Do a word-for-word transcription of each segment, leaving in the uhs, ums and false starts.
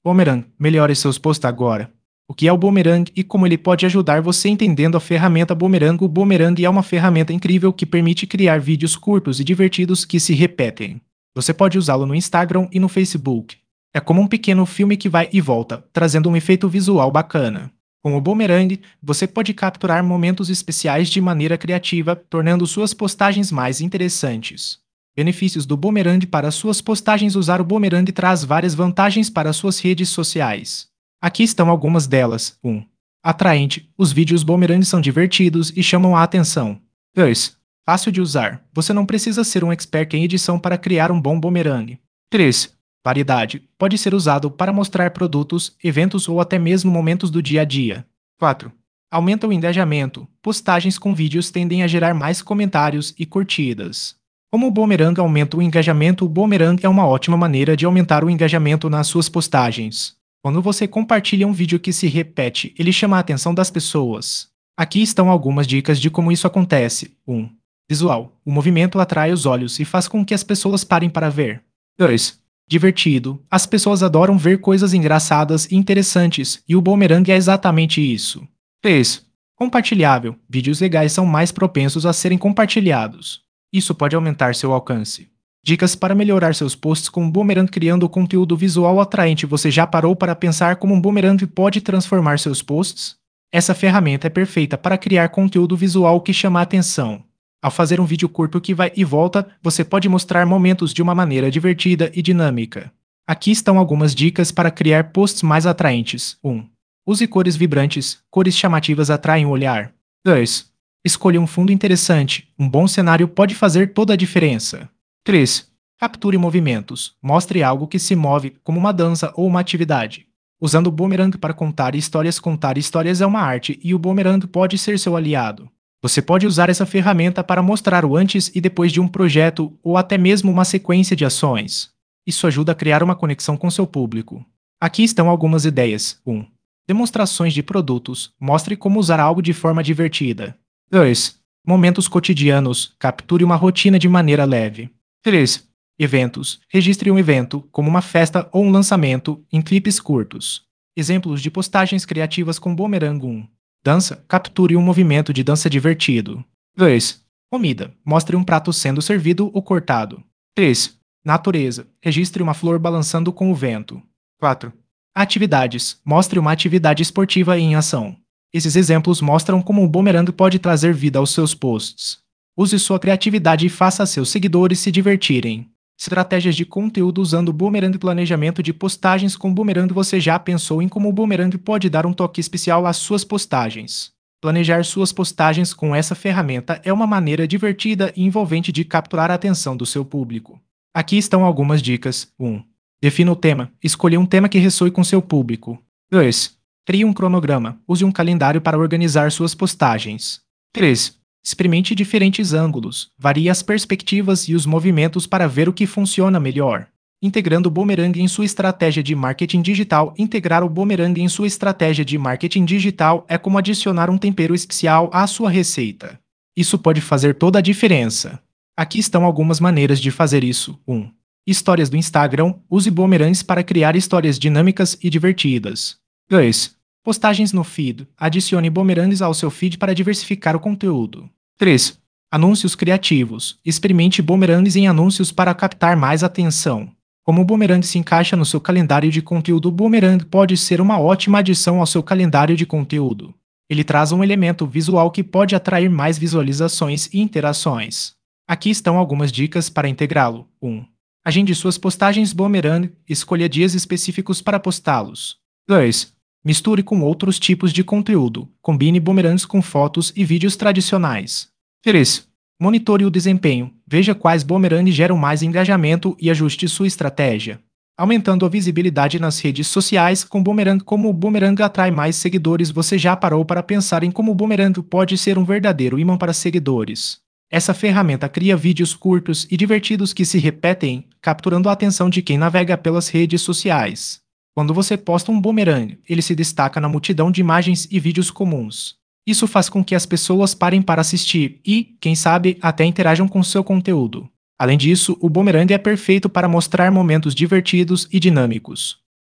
Boomerang, melhore seus posts agora. O que é o Boomerang e como ele pode ajudar você entendendo a ferramenta Boomerang? O Boomerang é uma ferramenta incrível que permite criar vídeos curtos e divertidos que se repetem. Você pode usá-lo no Instagram e no Facebook. É como um pequeno filme que vai e volta, trazendo um efeito visual bacana. Com o Boomerang, você pode capturar momentos especiais de maneira criativa, tornando suas postagens mais interessantes. Benefícios do Boomerang para suas postagens. Usar o Boomerang traz várias vantagens para suas redes sociais. Aqui estão algumas delas. um. Atraente. Os vídeos Boomerang são divertidos e chamam a atenção. dois. Fácil de usar. Você não precisa ser um expert em edição para criar um bom Boomerang. três. Variedade. Pode ser usado para mostrar produtos, eventos ou até mesmo momentos do dia a dia. quatro. Aumenta o engajamento. Postagens com vídeos tendem a gerar mais comentários e curtidas. Como o Boomerang aumenta o engajamento, o Boomerang é uma ótima maneira de aumentar o engajamento nas suas postagens. Quando você compartilha um vídeo que se repete, ele chama a atenção das pessoas. Aqui estão algumas dicas de como isso acontece. um. Visual. O movimento atrai os olhos e faz com que as pessoas parem para ver. dois. Divertido. As pessoas adoram ver coisas engraçadas e interessantes, e o Boomerang é exatamente isso. três. Compartilhável. Vídeos legais são mais propensos a serem compartilhados. Isso pode aumentar seu alcance. Dicas para melhorar seus posts com o Boomerang. Criando conteúdo visual atraente. Você já parou para pensar como um Boomerang pode transformar seus posts? Essa ferramenta é perfeita para criar conteúdo visual que chama a atenção. Ao fazer um vídeo curto que vai e volta, você pode mostrar momentos de uma maneira divertida e dinâmica. Aqui estão algumas dicas para criar posts mais atraentes. um. Use cores vibrantes. Cores chamativas atraem o olhar. dois. Escolha um fundo interessante. Um bom cenário pode fazer toda a diferença. três. Capture movimentos. Mostre algo que se move, como uma dança ou uma atividade. Usando o Boomerang para contar histórias. Contar histórias é uma arte e o Boomerang pode ser seu aliado. Você pode usar essa ferramenta para mostrar o antes e depois de um projeto ou até mesmo uma sequência de ações. Isso ajuda a criar uma conexão com seu público. Aqui estão algumas ideias. um. Demonstrações de produtos. Mostre como usar algo de forma divertida. dois. Momentos cotidianos. Capture uma rotina de maneira leve. três. Eventos. Registre um evento, como uma festa ou um lançamento, em clipes curtos. Exemplos de postagens criativas com Boomerang. um. Dança. Capture um movimento de dança divertido. dois. Comida. Mostre um prato sendo servido ou cortado. três. Natureza. Registre uma flor balançando com o vento. quatro. Atividades. Mostre uma atividade esportiva em ação. Esses exemplos mostram como o Boomerang pode trazer vida aos seus posts. Use sua criatividade e faça seus seguidores se divertirem. Estratégias de conteúdo usando o Boomerang. Planejamento de postagens com Boomerang. Você já pensou em como o Boomerang pode dar um toque especial às suas postagens? Planejar suas postagens com essa ferramenta é uma maneira divertida e envolvente de capturar a atenção do seu público. Aqui estão algumas dicas. um. Defina o tema. Escolha um tema que ressoe com seu público. dois. Crie um cronograma. Use um calendário para organizar suas postagens. três. Experimente diferentes ângulos. Varie as perspectivas e os movimentos para ver o que funciona melhor. Integrando o Boomerang em sua estratégia de marketing digital. Integrar o Boomerang em sua estratégia de marketing digital é como adicionar um tempero especial à sua receita. Isso pode fazer toda a diferença. Aqui estão algumas maneiras de fazer isso. um. Histórias do Instagram. Use Boomerangs para criar histórias dinâmicas e divertidas. dois. Postagens no feed. Adicione Boomerangs ao seu feed para diversificar o conteúdo. três. Anúncios criativos. Experimente Boomerangs em anúncios para captar mais atenção. Como o Boomerang se encaixa no seu calendário de conteúdo? O Boomerang pode ser uma ótima adição ao seu calendário de conteúdo. Ele traz um elemento visual que pode atrair mais visualizações e interações. Aqui estão algumas dicas para integrá-lo. um. Agende suas postagens Boomerang. Escolha dias específicos para postá-los. dois. Misture com outros tipos de conteúdo. Combine Boomerangs com fotos e vídeos tradicionais. três. Monitore o desempenho. Veja quais Boomerangs geram mais engajamento e ajuste sua estratégia. Aumentando a visibilidade nas redes sociais com Boomerang. Como o Boomerang atrai mais seguidores? Você já parou para pensar em como o Boomerang pode ser um verdadeiro imã para seguidores? Essa ferramenta cria vídeos curtos e divertidos que se repetem, capturando a atenção de quem navega pelas redes sociais. Quando você posta um Boomerang, ele se destaca na multidão de imagens e vídeos comuns. Isso faz com que as pessoas parem para assistir e, quem sabe, até interajam com seu conteúdo. Além disso, o Boomerang é perfeito para mostrar momentos divertidos e dinâmicos.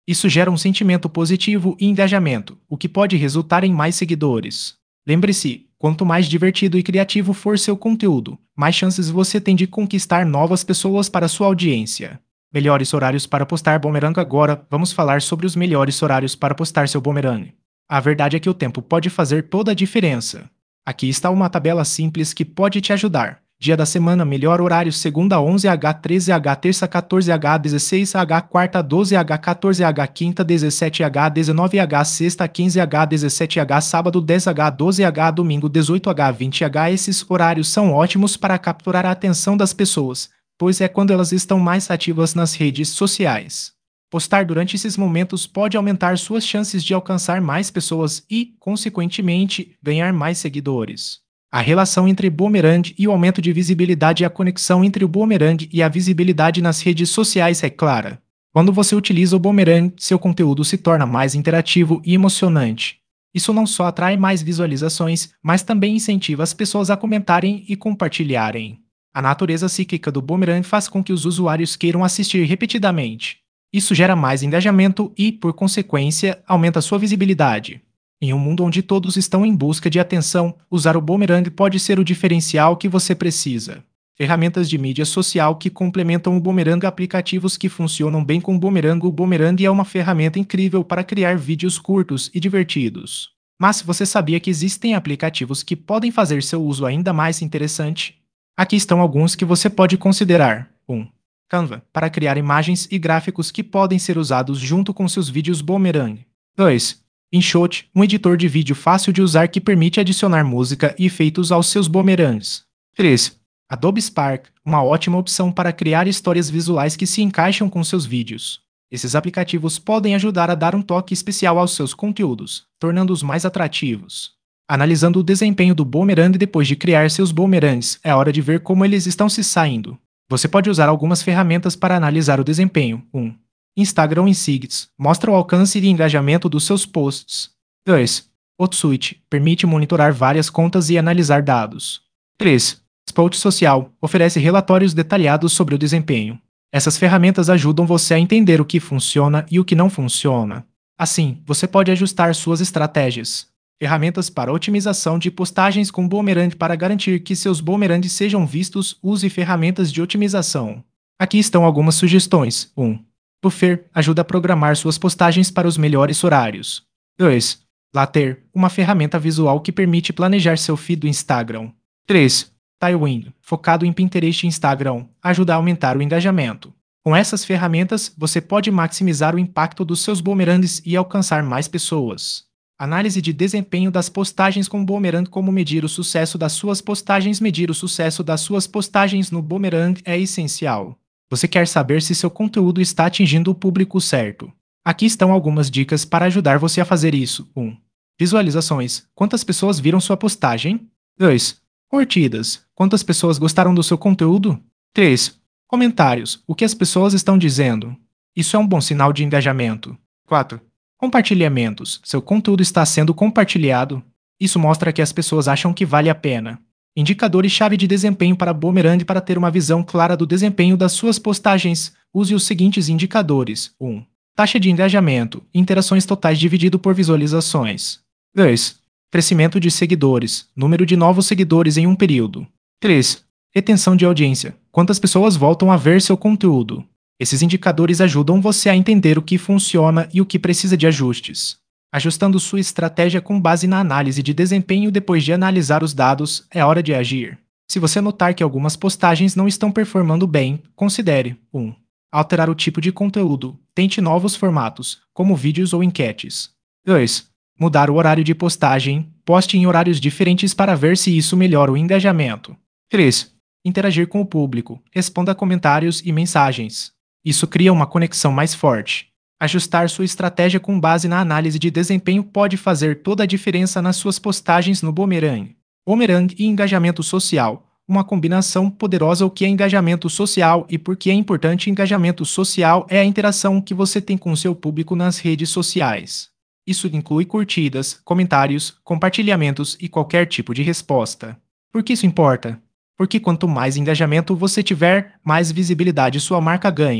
Isso gera um sentimento positivo e engajamento, o que pode resultar em mais seguidores. Lembre-se, quanto mais divertido e criativo for seu conteúdo, mais chances você tem de conquistar novas pessoas para sua audiência. Melhores horários para postar boomerang. Agora, vamos falar sobre os melhores horários para postar seu boomerang. A verdade é que o tempo pode fazer toda a diferença. Aqui está uma tabela simples que pode te ajudar. Dia da semana, melhor horário: segunda onze h, treze h, terça quatorze h, dezesseis h, quarta doze h, quatorze h, quinta dezessete h, dezenove h, sexta quinze h, dezessete h, sábado dez h, doze h, domingo dezoito h, vinte h. Esses horários são ótimos para capturar a atenção das pessoas, pois é quando elas estão mais ativas nas redes sociais. Postar durante esses momentos pode aumentar suas chances de alcançar mais pessoas e, consequentemente, ganhar mais seguidores. A relação entre boomerang e o aumento de visibilidade e a conexão entre o boomerang e a visibilidade nas redes sociais é clara. Quando você utiliza o boomerang, seu conteúdo se torna mais interativo e emocionante. Isso não só atrai mais visualizações, mas também incentiva as pessoas a comentarem e compartilharem. A natureza cíclica do boomerang faz com que os usuários queiram assistir repetidamente. Isso gera mais engajamento e, por consequência, aumenta sua visibilidade. Em um mundo onde todos estão em busca de atenção, usar o boomerang pode ser o diferencial que você precisa. Ferramentas de mídia social que complementam o boomerang. Aplicativos que funcionam bem com o boomerang. O boomerang é uma ferramenta incrível para criar vídeos curtos e divertidos. Mas você sabia que existem aplicativos que podem fazer seu uso ainda mais interessante? Aqui estão alguns que você pode considerar. um. Canva, para criar imagens e gráficos que podem ser usados junto com seus vídeos boomerang. dois. InShot, um editor de vídeo fácil de usar que permite adicionar música e efeitos aos seus boomerangs. três. Adobe Spark, uma ótima opção para criar histórias visuais que se encaixam com seus vídeos. Esses aplicativos podem ajudar a dar um toque especial aos seus conteúdos, tornando-os mais atrativos. Analisando o desempenho do boomerang depois de criar seus boomerangs, é hora de ver como eles estão se saindo. Você pode usar algumas ferramentas para analisar o desempenho. um. Instagram Insights mostra o alcance e engajamento dos seus posts. dois. Hootsuite permite monitorar várias contas e analisar dados. três. Spout Social oferece relatórios detalhados sobre o desempenho. Essas ferramentas ajudam você a entender o que funciona e o que não funciona. Assim, você pode ajustar suas estratégias. Ferramentas para otimização de postagens com boomerang. Para garantir que seus boomerangs sejam vistos, use ferramentas de otimização. Aqui estão algumas sugestões. um. Buffer ajuda a programar suas postagens para os melhores horários. dois. Later, uma ferramenta visual que permite planejar seu feed do Instagram. três. Tailwind, focado em Pinterest e Instagram, ajuda a aumentar o engajamento. Com essas ferramentas, você pode maximizar o impacto dos seus boomerangs e alcançar mais pessoas. Análise de desempenho das postagens com boomerang. Como medir o sucesso das suas postagens? Medir o sucesso das suas postagens no boomerang é essencial. Você quer saber se seu conteúdo está atingindo o público certo. Aqui estão algumas dicas para ajudar você a fazer isso. um. Visualizações. Quantas pessoas viram sua postagem? dois. Curtidas. Quantas pessoas gostaram do seu conteúdo? três. Comentários. O que as pessoas estão dizendo? Isso é um bom sinal de engajamento. quatro. Compartilhamentos. Seu conteúdo está sendo compartilhado? Isso mostra que as pessoas acham que vale a pena. Indicadores-chave de desempenho para boomerang. Para ter uma visão clara do desempenho das suas postagens, use os seguintes indicadores. um. Taxa de engajamento, interações totais dividido por visualizações. dois. Crescimento de seguidores, número de novos seguidores em um período. três. Retenção de audiência, quantas pessoas voltam a ver seu conteúdo. Esses indicadores ajudam você a entender o que funciona e o que precisa de ajustes. Ajustando sua estratégia com base na análise de desempenho. Depois de analisar os dados, é hora de agir. Se você notar que algumas postagens não estão performando bem, considere um. Alterar o tipo de conteúdo. Tente novos formatos, como vídeos ou enquetes. dois. Mudar o horário de postagem. Poste em horários diferentes para ver se isso melhora o engajamento. três. Interagir com o público. Responda a comentários e mensagens. Isso cria uma conexão mais forte. Ajustar sua estratégia com base na análise de desempenho pode fazer toda a diferença nas suas postagens no boomerang. Boomerang e engajamento social. Uma combinação poderosa. O que é engajamento social e por que é importante? Engajamento social é a interação que você tem com seu público nas redes sociais. Isso inclui curtidas, comentários, compartilhamentos e qualquer tipo de resposta. Por que isso importa? Porque quanto mais engajamento você tiver, mais visibilidade sua marca ganha.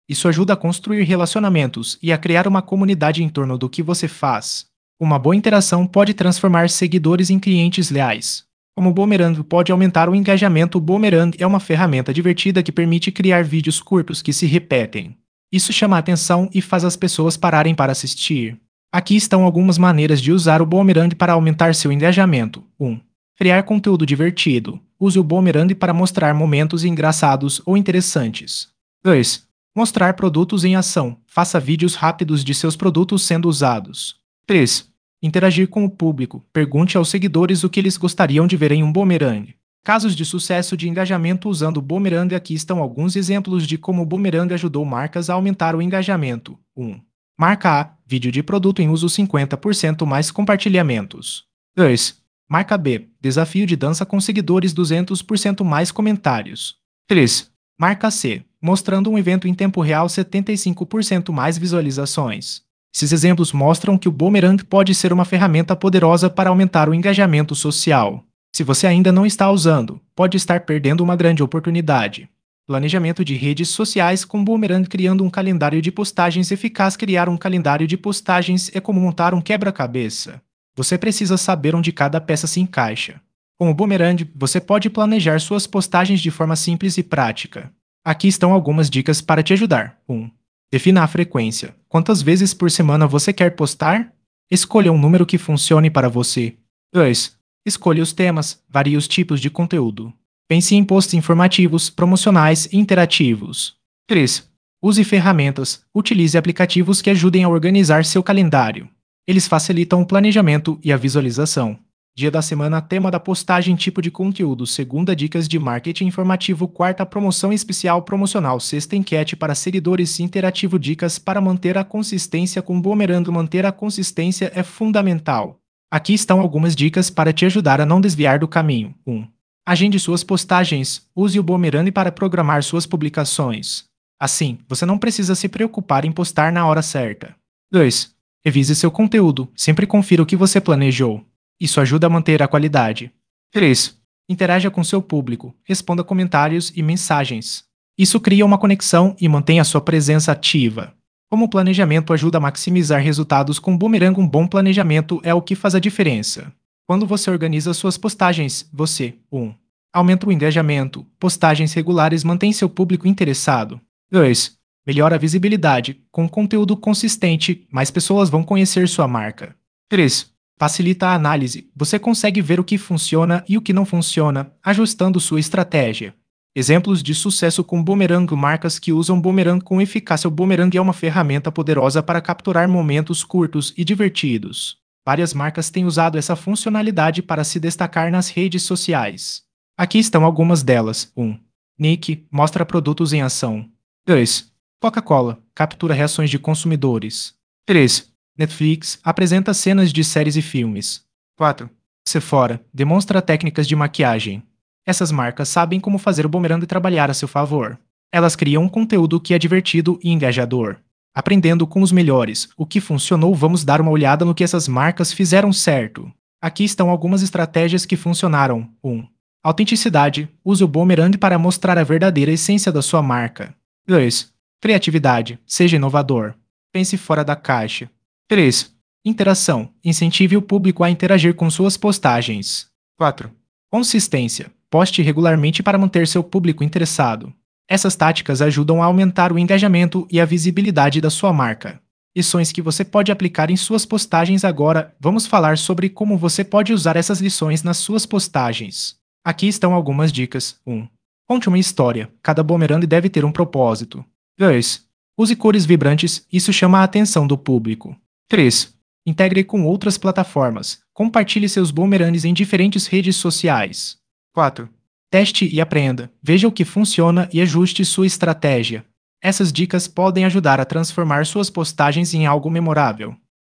Isso ajuda a construir relacionamentos e a criar uma comunidade em torno do que você faz. Uma boa interação pode transformar seguidores em clientes leais. Como o Boomerang pode aumentar o engajamento, o Boomerang é uma ferramenta divertida que permite criar vídeos curtos que se repetem. Isso chama a atenção e faz as pessoas pararem para assistir. Aqui estão algumas maneiras de usar o Boomerang para aumentar seu engajamento. um. Criar conteúdo divertido. Use o Boomerang para mostrar momentos engraçados ou interessantes. dois. Mostrar produtos em ação. Faça vídeos rápidos de seus produtos sendo usados. três. Interagir com o público. Pergunte aos seguidores o que eles gostariam de ver em um Boomerang. Casos de sucesso de engajamento usando o Boomerang. Aqui estão alguns exemplos de como o Boomerang ajudou marcas a aumentar o engajamento. um. Marca A. Vídeo de produto em uso cinquenta por cento mais compartilhamentos. dois. Marca B. Desafio de dança com seguidores duzentos por cento mais comentários. três. Marca C. Mostrando um evento em tempo real setenta e cinco por cento mais visualizações. Esses exemplos mostram que o Boomerang pode ser uma ferramenta poderosa para aumentar o engajamento social. Se você ainda não está usando, pode estar perdendo uma grande oportunidade. Planejamento de redes sociais com Boomerang. Criando um calendário de postagens eficaz. Criar um calendário de postagens é como montar um quebra-cabeça. Você precisa saber onde cada peça se encaixa. Com o Boomerang, você pode planejar suas postagens de forma simples e prática. Aqui estão algumas dicas para te ajudar. um. Defina a frequência. Quantas vezes por semana você quer postar? Escolha um número que funcione para você. dois. Escolha os temas. Varie os tipos de conteúdo. Pense em posts informativos, promocionais e interativos. três. Use ferramentas. Utilize aplicativos que ajudem a organizar seu calendário. Eles facilitam o planejamento e a visualização. Dia da semana, tema da postagem, tipo de conteúdo. Segunda, dicas de marketing informativo. Quarta, promoção especial promocional. Sexta, enquete para seguidores. Interativo, dicas para manter a consistência com o Boomerang. Manter a consistência é fundamental. Aqui estão algumas dicas para te ajudar a não desviar do caminho. um. Agende suas postagens. Use o Boomerang para programar suas publicações. Assim, você não precisa se preocupar em postar na hora certa. dois. Revise seu conteúdo. Sempre confira o que você planejou. Isso ajuda a manter a qualidade. três. Interaja com seu público. Responda comentários e mensagens. Isso cria uma conexão e mantém a sua presença ativa. Como o planejamento ajuda a maximizar resultados com o Boomerang, um bom planejamento é o que faz a diferença. Quando você organiza suas postagens, você um. Aumenta o engajamento. Postagens regulares mantêm seu público interessado. dois. Melhora a visibilidade. Com conteúdo consistente, mais pessoas vão conhecer sua marca. três. Facilita a análise. Você consegue ver o que funciona e o que não funciona, ajustando sua estratégia. Exemplos de sucesso com Boomerang. Marcas que usam Boomerang com eficácia. O Boomerang é uma ferramenta poderosa para capturar momentos curtos e divertidos. Várias marcas têm usado essa funcionalidade para se destacar nas redes sociais. Aqui estão algumas delas. um. Nike mostra produtos em ação. dois. Coca-Cola captura reações de consumidores. três. Netflix apresenta cenas de séries e filmes. quatro. Sephora demonstra técnicas de maquiagem. Essas marcas sabem como fazer o Boomerang trabalhar a seu favor. Elas criam um conteúdo que é divertido e engajador. Aprendendo com os melhores o que funcionou, vamos dar uma olhada no que essas marcas fizeram certo. Aqui estão algumas estratégias que funcionaram. um. Autenticidade. Use o Boomerang para mostrar a verdadeira essência da sua marca. dois. Criatividade. Seja inovador. Pense fora da caixa. três. Interação. Incentive o público a interagir com suas postagens. quatro. Consistência. Poste regularmente para manter seu público interessado. Essas táticas ajudam a aumentar o engajamento e a visibilidade da sua marca. Lições que você pode aplicar em suas postagens. Agora, vamos falar sobre como você pode usar essas lições nas suas postagens. Aqui estão algumas dicas. um. Conte uma história. Cada Boomerang deve ter um propósito. dois. Use cores vibrantes. Isso chama a atenção do público. três. Integre com outras plataformas. Compartilhe seus Boomerangs em diferentes redes sociais. quatro. Teste e aprenda. Veja o que funciona e ajuste sua estratégia. Essas dicas podem ajudar a transformar suas postagens em algo memorável.